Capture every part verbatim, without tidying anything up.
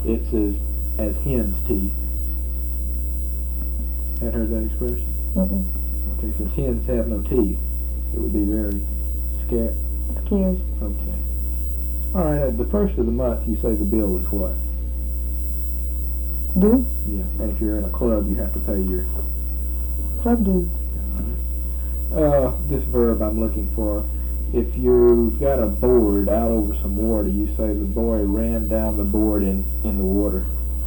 It's as, as hen's teeth. Had heard that expression? Mm-mm. Okay, since hens have no teeth, it would be very scared. Scared. Okay. All right, at the first of the month, you say the bill is what? Due? Yeah, and if you're in a club, you have to pay your... Club dues. All right. Uh, this verb I'm looking for, if you've got a board out over some water, you say the boy ran down the board in, in the water.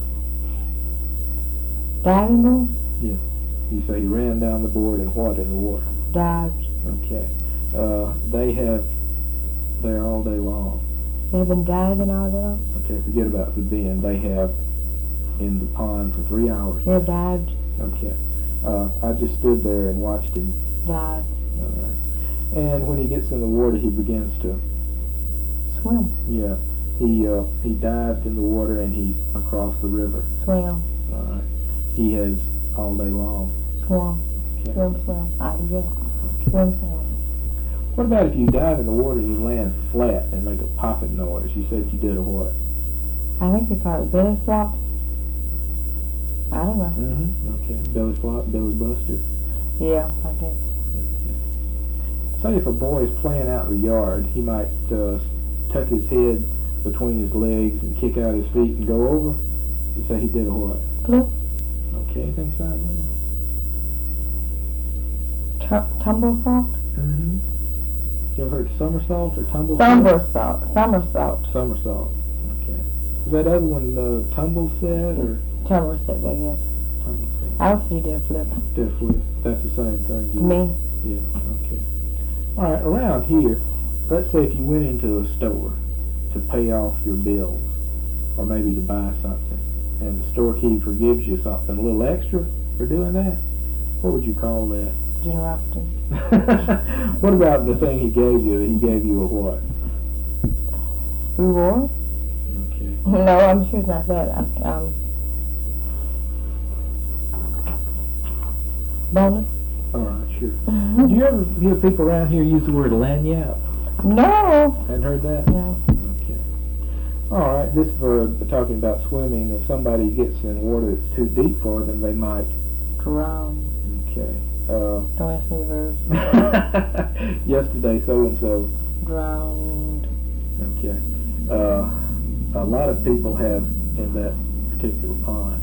Diving board? Yeah. You say he ran down the board and what in the water? Dived. Okay. Uh, they have, they're all day long. They've been diving all day long? Okay, forget about the been. They have in the pond for three hours. They've dived. Okay. Uh, I just stood there and watched him. Dive. All right. And when he gets in the water, he begins to Swim. Yeah. He uh, he dived in the water and he across the river. Swim. All right. He has all day long. Swim. Okay. Swim, swim. I can get it. Okay. Swim, swim. What about if you dive in the water and you land flat and make a popping noise? You said you did a what? I think they call it belly flop. I don't know. Mm-hmm. Okay. Belly flop, belly buster. Yeah, I guess. Okay. Say if a boy is playing out in the yard, he might uh, tuck his head between his legs and kick out his feet and go over. You say he did a what? Flip. Okay, anything besides that? T- tumble salt? Mm-hmm. You ever heard somersault or tumble? Somersault. Somersault. Somersault. Okay. Is that other one uh, tumble set or Somersault, I guess. tumble set? I don't see their flip. Dead flip. That's the same thing. To me. Yeah. Okay. All right. Around here, let's say if you went into a store to pay off your bills, or maybe to buy something, and the storekeeper gives you something a little extra for doing that, what would you call that? Generosity. What about the thing he gave you? He gave you a what? Reward? Okay. No, I'm sure it's not that. I'm, um, bonus? All right, sure. Do you ever hear people around here use the word lanyap? No. Hadn't heard that? No. Okay. All right, this verb, talking about swimming, if somebody gets in water that's too deep for them, they might... Drown. Okay. Uh, Don't ask me the verbs. yesterday, so-and-so. Drowned. Okay. Uh, a lot of people have in that particular pond.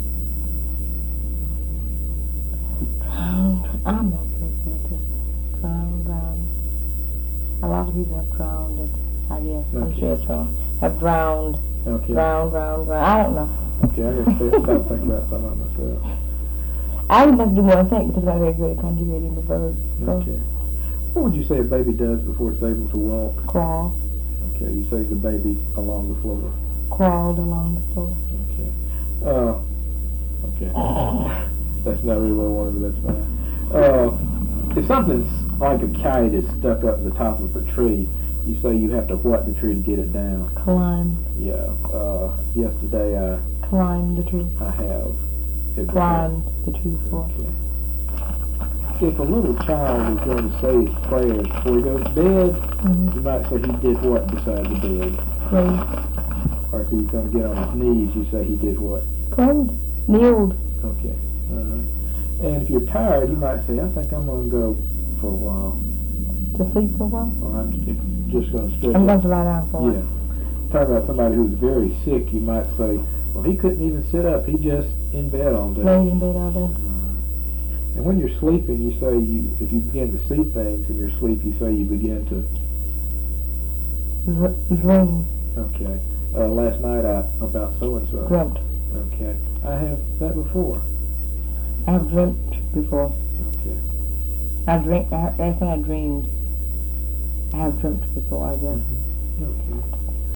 Drowned. I'm not very good at this. Drowned, drowned. A lot of people have drowned it, I guess. I'm Okay. sure it's wrong. Have drowned. Okay. Drowned, drowned, drowned. I don't know. Okay, I gotta start stop thinking about some of it myself. I would like to do more think because I'm not very good at conjugating the verbs. So, Okay. What would you say a baby does before it's able to walk? crawl. Okay, you say the baby along the floor. Crawled along the floor. Okay. Uh, okay. That's not really what I wanted, but that's fine. Uh, if something's like a kite is stuck up in the top of a tree, you say you have to what the tree to get it down. Climb. Yeah. Uh, yesterday I Climb the tree. I have. It Climbed the tree before. Okay. If a little child is going to say his prayers before he goes to bed, Mm-hmm. you might say he did what beside the bed. Prayed. Or if he's going to get on his knees, you say he did what? Prayed. Kneeled. Okay. All right. And if you're tired, you might say, I think I'm going to go for a while. To sleep for a while? Or I'm just going to stretch I'm out. going to lie down for a while. Yeah. Talking about somebody who's very sick, you might say, well, he couldn't even sit up. He just in bed all day. Laid in bed all day. And when you're sleeping, you say you, if you begin to see things in your sleep, you say you begin to. Dr- Dream. Okay. Uh, last night I about so and so. Dreamt. Okay. I have that before. I have dreamt before. Okay. I dreamt. I, last night I dreamed. I have dreamt before, I guess. Mm-hmm. Okay.